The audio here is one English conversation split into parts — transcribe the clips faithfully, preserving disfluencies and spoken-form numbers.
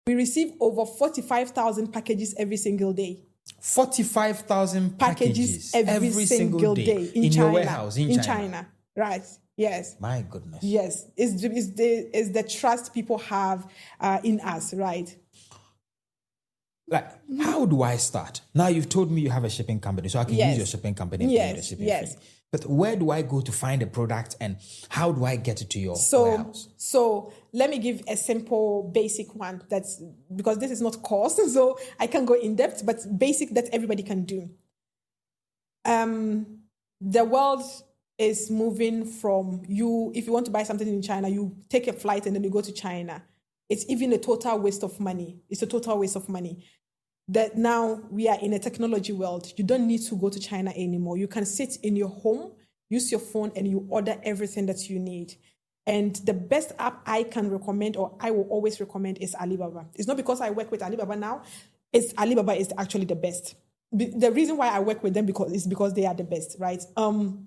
We receive over forty-five thousand packages every single day. forty-five thousand packages, packages every, every single, single day, day in, in China, your warehouse in, in China. China. Right. Yes. My goodness. Yes. It's, it's, the, it's the trust people have uh, in us, right? Like, how do I start? Now you've told me you have a shipping company, so I can yes. use your shipping company and yes. pay the shipping yes. fee. But where do I go to find a product, and how do I get it to your so, warehouse? So let me give a simple, basic one. That's because this is not course, so I can go in depth, but basic that everybody can do. Um, the world is moving from you. If you want to buy something in China, you take a flight and then you go to China. It's even a total waste of money. It's a total waste of money. That now we are in a technology world. You don't need to go to China anymore. You can sit in your home, use your phone, and you order everything that you need. And the best app I can recommend, or I will always recommend, is Alibaba. It's not because I work with Alibaba now. It's Alibaba is actually the best. The reason why I work with them because is because they are the best, right? Um,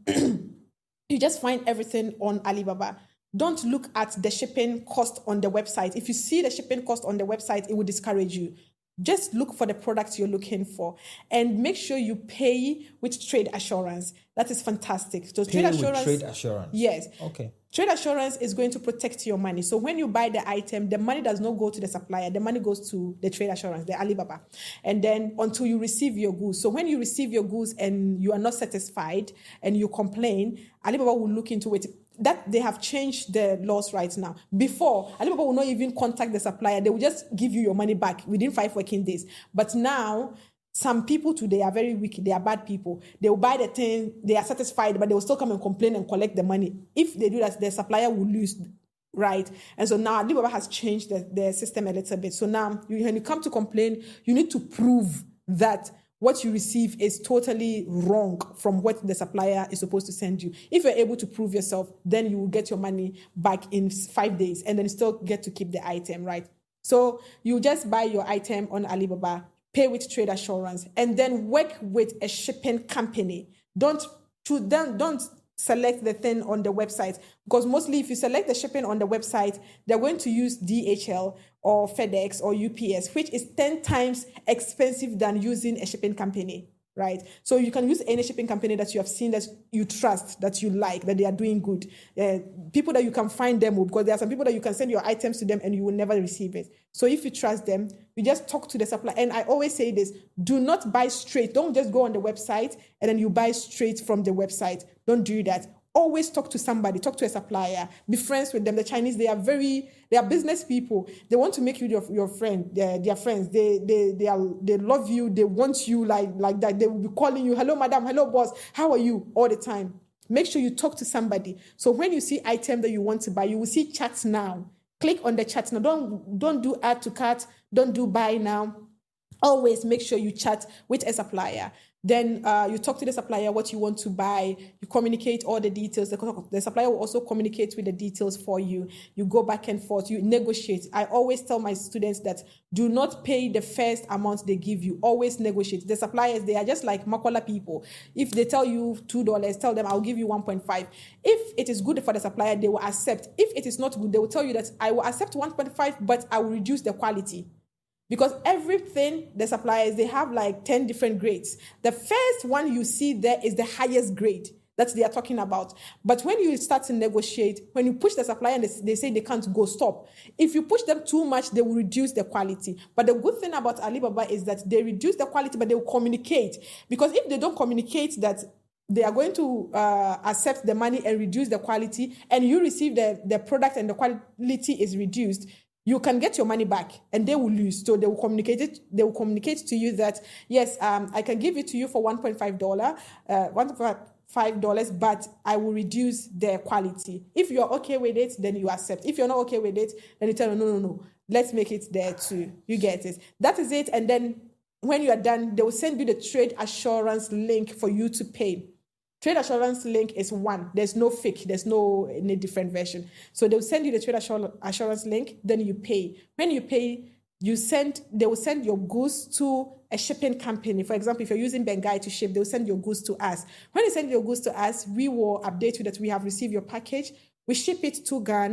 you just find everything on Alibaba. Don't look at the shipping cost on the website. If you see the shipping cost on the website, it will discourage you. Just look for the products you're looking for and make sure you pay with trade assurance. That is fantastic. So pay trade assurance. With trade assurance. Yes. Okay. Trade assurance is going to protect your money. So when you buy the item, the money does not go to the supplier. The money goes to the trade assurance, the Alibaba. And then until you receive your goods. So when you receive your goods and you are not satisfied and you complain, Alibaba will look into it. That they have changed the laws right now. Before, Alibaba will not even contact the supplier. They will just give you your money back within five working days. But now, some people today are very weak. They are bad people. They will buy the thing. They are satisfied, but they will still come and complain and collect the money. If they do that, the supplier will lose, right? And so now Alibaba has changed the, the system a little bit. So now, you, when you come to complain, you need to prove that what you receive is totally wrong from what the supplier is supposed to send you. If you're able to prove yourself, then you will get your money back in five days and then still get to keep the item, right? So you just buy your item on Alibaba, pay with trade assurance, and then work with a shipping company. Don't, don't, don't select the thing on the website, because mostly if you select the shipping on the website, they're going to use D H L or FedEx or U P S, which is ten times expensive than using a shipping company, right? So you can use any shipping company that you have seen, that you trust, that you like, that they are doing good. Uh, people that you can find them with, because there are some people that you can send your items to them and you will never receive it. So if you trust them, you just talk to the supplier. And I always say this, do not buy straight. Don't just go on the website and then you buy straight from the website. Don't do that. Always talk to somebody, talk to a supplier, be friends with them. The Chinese, they are very, they are business people. They want to make you your, your friend, they're, they're friends. They, they, they are, they love you. They want you like, like that. They will be calling you, hello, madam, hello, boss. How are you? All the time. Make sure you talk to somebody. So when you see item that you want to buy, you will see chat now. Click on the chat now. Don't, don't do add to cart. Don't do buy now. Always make sure you chat with a supplier. Then uh, you talk to the supplier what you want to buy. You communicate all the details. The, the supplier will also communicate with the details for you. You go back and forth. You negotiate. I always tell my students that do not pay the first amount they give you. Always negotiate. The suppliers, they are just like Makola people. If they tell you two dollars, tell them I'll give you one point five. If it is good for the supplier, they will accept. If it is not good, they will tell you that I will accept one point five, but I will reduce the quality. Because everything, the suppliers, they have like ten different grades. The first one you see there is the highest grade that they are talking about. But when you start to negotiate, when you push the supplier and they, they say they can't go, stop. If you push them too much, they will reduce the quality. But the good thing about Alibaba is that they reduce the quality, but they will communicate. Because if they don't communicate that they are going to uh, accept the money and reduce the quality, and you receive the, the product and the quality is reduced, you can get your money back and they will lose. So they will communicate it. They will communicate to you that, yes, um, I can give it to you for one point five dollars, uh, one point five dollars, but I will reduce the quality. If you're okay with it, then you accept. If you're not okay with it, then you tell them, no, no, no, let's make it there too. You get it. That is it. And then when you are done, they will send you the trade assurance link for you to pay. Trade assurance link is one. There's no fake. There's no any different version. So they'll send you the trade assurance link. Then you pay. When you pay, you send. They will send your goods to a shipping company. For example, if you're using Bengai to ship, they'll send your goods to us. When they send your goods to us, we will update you that we have received your package. We ship it to Ghana.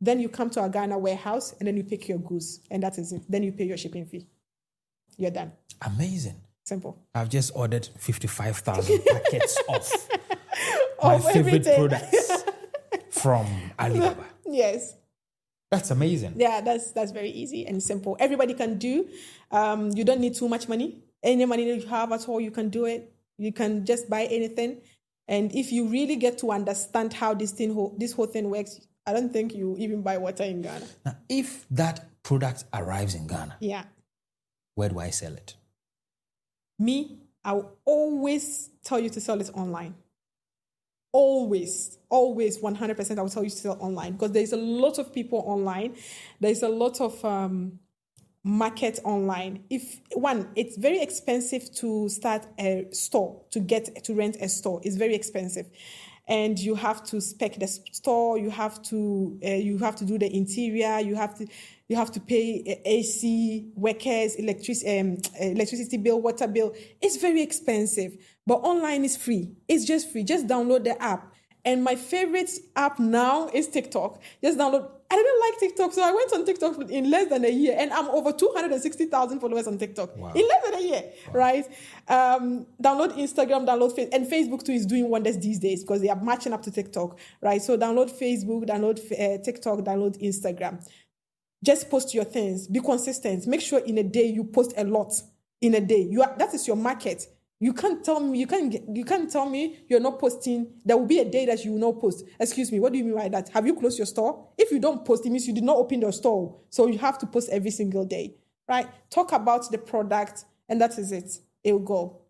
Then you come to our Ghana warehouse and then you pick your goods. And that is it. Then you pay your shipping fee. You're done. Amazing. Simple. I've just ordered fifty-five thousand packets of my Of favorite everything. products from Alibaba. Yes. That's amazing. Yeah, that's that's very easy and simple. Everybody can do. Um, you don't need too much money. Any money that you have at all, you can do it. You can just buy anything. And if you really get to understand how this thing, whole, this whole thing works, I don't think you even buy water in Ghana. Now, if that product arrives in Ghana, Yeah. where do I sell it? Me, I will always tell you to sell it online. Always, always, one hundred percent I will tell you to sell online because there's a lot of people online. There's a lot of um, market online. If one, it's very expensive to start a store, to get to rent a store. It's very expensive. And you have to spec the store. You have to uh, you have to do the interior. You have to you have to pay A C workers, electric um, electricity bill, water bill. It's very expensive. But online is free. It's just free. Just download the app. And my favorite app now is TikTok. Just download. I didn't like TikTok, so I went on TikTok in less than a year, and I'm over two hundred sixty thousand followers on TikTok Wow. in less than a year, wow. right? Um, download Instagram, download Facebook, and Facebook too is doing wonders these days because they are matching up to TikTok, right? So download Facebook, download uh, TikTok, download Instagram. Just post your things. Be consistent. Make sure in a day you post a lot. In a day, you are, that is your market. You can't tell me, you can't, you can't tell me you're not posting. There will be a day that you will not post. Excuse me, what do you mean by that? Have you closed your store? If you don't post, it means you did not open your store. So you have to post every single day, right? Talk about the product, and that is it. It will go.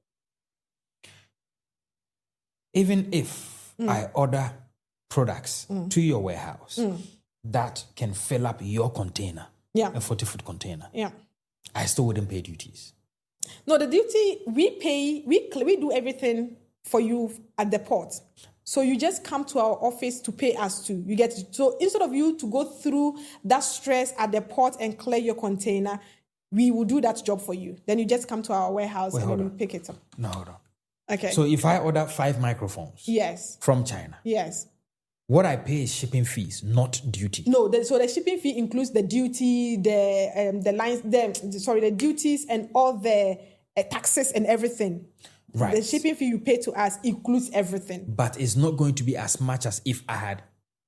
Even if mm. I order products mm. to your warehouse mm. that can fill up your container, yeah. a forty-foot container, yeah. I still wouldn't pay duties. No, the duty, we pay, we we do everything for you at the port. So you just come to our office to pay us too. You get so instead of you to go through that stress at the port and clear your container, we will do that job for you. Then you just come to our warehouse Wait, and then on. we pick it up. No, hold on. Okay. So if I order five microphones, yes, from China, yes, what I pay is shipping fees, not duty. No, the, so the shipping fee includes the duty, the um, the lines, the sorry, the duties and all the uh, taxes and everything. Right. The shipping fee you pay to us includes everything. But it's not going to be as much as if I had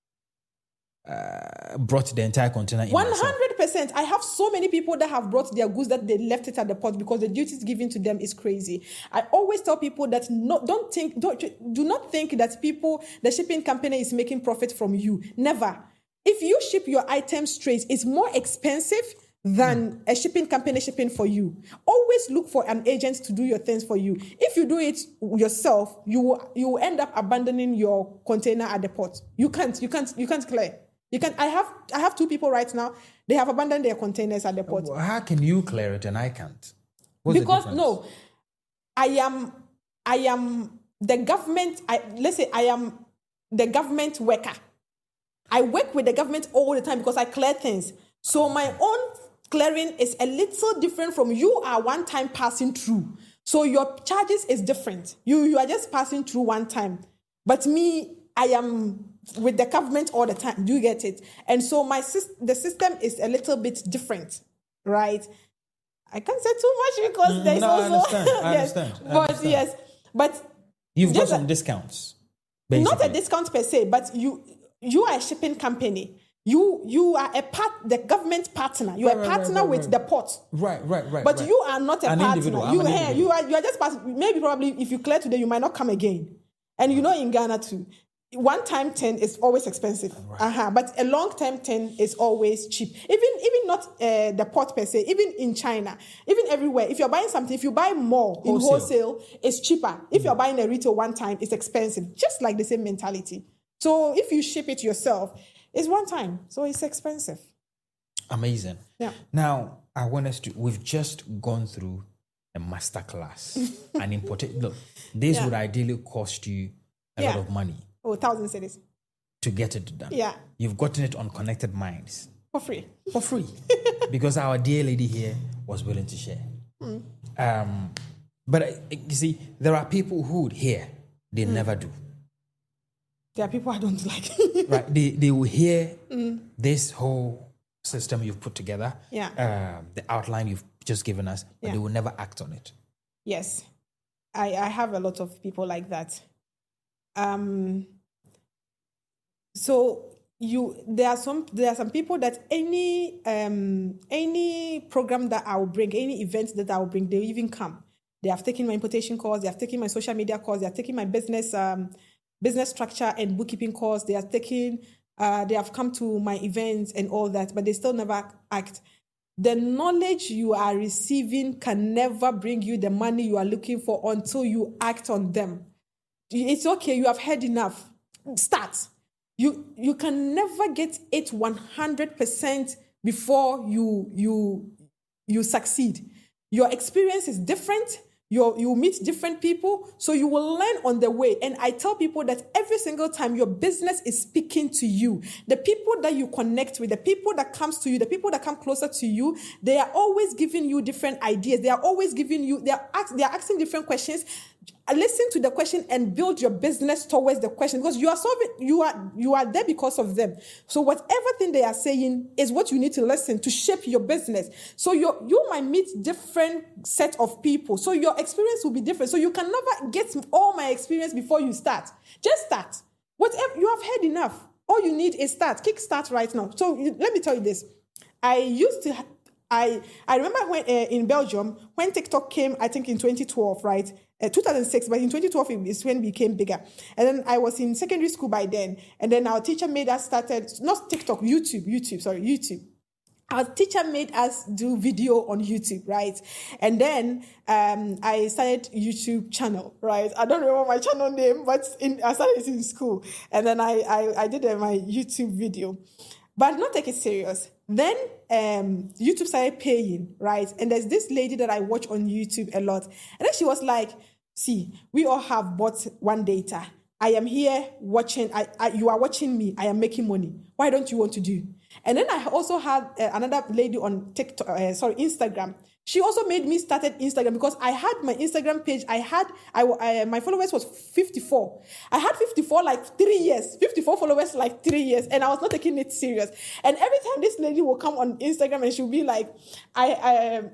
uh, brought the entire container in One hundred percent. I have so many people that have brought their goods that they left it at the port because the duties given to them is crazy. I always tell people that no, don't think, don't do not think that people, the shipping company is making profit from you. Never. If you ship your items straight, it's more expensive than mm. a shipping company shipping for you. Always look for an agent to do your things for you. If you do it yourself, you will, you will end up abandoning your container at the port. You can't, you can't, you can't clear. You can. I have. I have two people right now. They have abandoned their containers at the port. Well, how can you clear it and I can't? What's because no, I am. I am the government. I let's say I am the government worker. I work with the government all the time because I clear things. So my own clearing is a little different from you are one time passing through. So your charges is different. You you are just passing through one time. But me, I am with the government all the time. Do you get it? And so my the system is a little bit different, right? I can't say too much because mm, there's no, also I understand. I yes, understand. I but understand. yes, but you've got some a, discounts. Basically. Not a discount per se, but you you are a shipping company. You you are a part the government partner. You right, are a right, partner right, right, with right. the port. Right, right, right. But right. you are not a an partner. Individual. You an hey, individual. you are you are just passing. Maybe probably if you clear today, you might not come again. And you know in Ghana too. One time ten is always expensive, right. uh-huh. But a long time ten is always cheap. Even even not uh, the port per se. Even in China, even everywhere. If you're buying something, if you buy more wholesale. in wholesale, it's cheaper. If mm. you're buying a retail one time, it's expensive. Just like the same mentality. So if you ship it yourself, it's one time, so it's expensive. Amazing. Yeah. Now I want us to. We've just gone through a masterclass, an important. Look, this yeah. would ideally cost you a yeah. lot of money. Oh, thousand cities. To get it done. Yeah. You've gotten it on Connected Minds. For free. For free. Because our dear lady here was willing to share. Mm. Um, but uh, you see, there are people who would hear, they mm. never do. There are people I don't like. Right? They they will hear mm. this whole system you've put together, yeah, uh, the outline you've just given us, but yeah. they will never act on it. Yes, I, I have a lot of people like that. Um. So you there are some there are some people that any um any program that I will bring, any event that I will bring, they even come. They have taken my importation course, they have taken my social media course, they have taken my business um business structure and bookkeeping course, they have taken uh they have come to my events and all that, but they still never act. The knowledge you are receiving can never bring you the money you are looking for until you act on them. It's okay, you have heard enough. Start. You you can never get it one hundred percent before you you you succeed. Your experience is different. You you meet different people, so you will learn on the way. And I tell people that every single time your business is speaking to you, the people that you connect with, the people that comes to you, the people that come closer to you, they are always giving you different ideas. They are always giving you, they are ask, they are asking different questions. Listen to the question and build your business towards the question, because you are solving, you are you are there because of them. So whatever thing they are saying is what you need to listen to shape your business. So you you might meet different set of people. So your experience will be different. So you can never get all my experience before you start. Just start. Whatever you have heard enough. All you need is start. Kick start right now. So you, let me tell you this. I used to. I I remember when uh, in Belgium when TikTok came. I think in twenty twelve, right? Uh, two thousand six, but in twenty twelve is when it became bigger. And then I was in secondary school by then. And then our teacher made us started, not TikTok, YouTube, YouTube, sorry, YouTube. Our teacher made us do video on YouTube, right? And then um, I started YouTube channel, right? I don't remember my channel name, but in, I started it in school. And then I, I, I did uh, my YouTube video. But not take it serious. Then um, YouTube started paying, right? And there's this lady that I watch on YouTube a lot. And then she was like, see, we all have bought one data. I am here watching, I, I, you are watching me, I am making money. Why don't you want to do? And then I also had uh, another lady on TikTok, uh, sorry, Instagram. She also made me started Instagram because I had my Instagram page. I had, I, I my followers was fifty-four. I had fifty-four like three years, fifty-four followers like three years. And I was not taking it serious. And every time this lady will come on Instagram and she'll be like, I,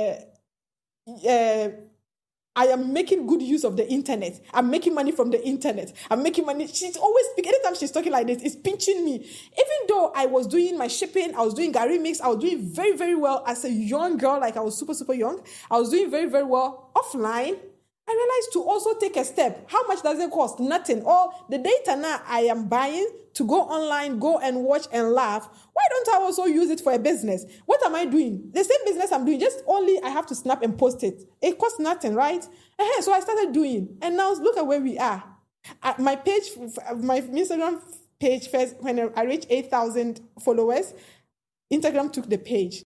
I, uh, uh, I am making good use of the internet. I'm making money from the internet. I'm making money. She's always speaking. Anytime she's talking like this, it's pinching me. Even though I was doing my shipping, I was doing Gary Mix, I was doing very, very well as a young girl, like I was super, super young. I was doing very, very well offline. I realized to also take a step. How much does it cost? Nothing. All the data now I am buying to go online, go and watch and laugh. Why don't I also use it for a business? What am I doing? The same business I'm doing, just only I have to snap and post it. It costs nothing, right? Uh-huh. So I started doing. And now look at where we are. Uh, my page, my Instagram page first, when I reached eight thousand followers, Instagram took the page.